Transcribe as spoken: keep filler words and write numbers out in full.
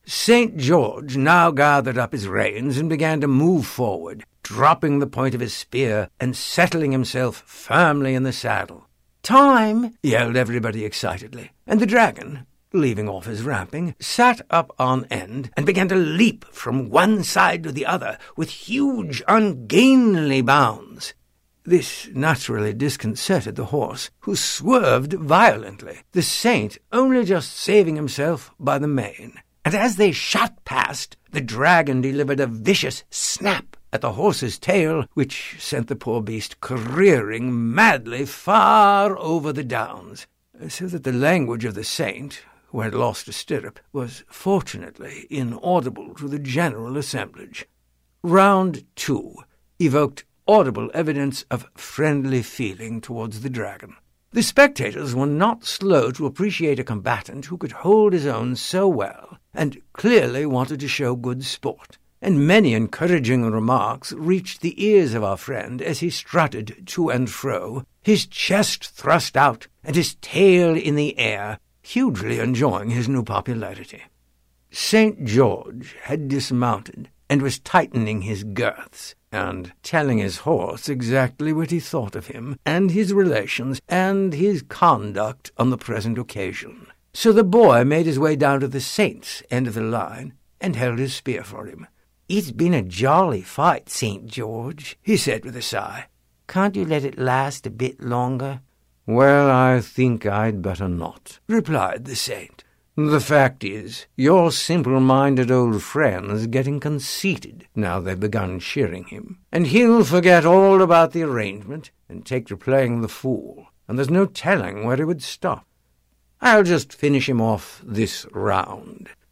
Saint George now gathered up his reins and began to move forward, dropping the point of his spear and settling himself firmly in the saddle. "Time!" yelled everybody excitedly, and the dragon, leaving off his rapping, sat up on end and began to leap from one side to the other with huge, ungainly bounds. This naturally disconcerted the horse, who swerved violently, the saint only just saving himself by the mane. And as they shot past, the dragon delivered a vicious snap at the horse's tail, which sent the poor beast careering madly far over the downs, so that the language of the saint, who had lost a stirrup, was fortunately inaudible to the general assemblage. Round two evoked audible evidence of friendly feeling towards the dragon. The spectators were not slow to appreciate a combatant who could hold his own so well, and clearly wanted to show good sport, and many encouraging remarks reached the ears of our friend as he strutted to and fro, his chest thrust out and his tail in the air, hugely enjoying his new popularity. Saint George had dismounted and was tightening his girths, and telling his horse exactly what he thought of him, and his relations, and his conduct on the present occasion. So the boy made his way down to the saint's end of the line, and held his spear for him. "It's been a jolly fight, Saint George," he said with a sigh. "Can't you let it last a bit longer?" "Well, I think I'd better not," replied the saint. "The fact is, your simple-minded old friend's getting conceited now they've begun cheering him, and he'll forget all about the arrangement and take to playing the fool, and there's no telling where he would stop. I'll just finish him off this round,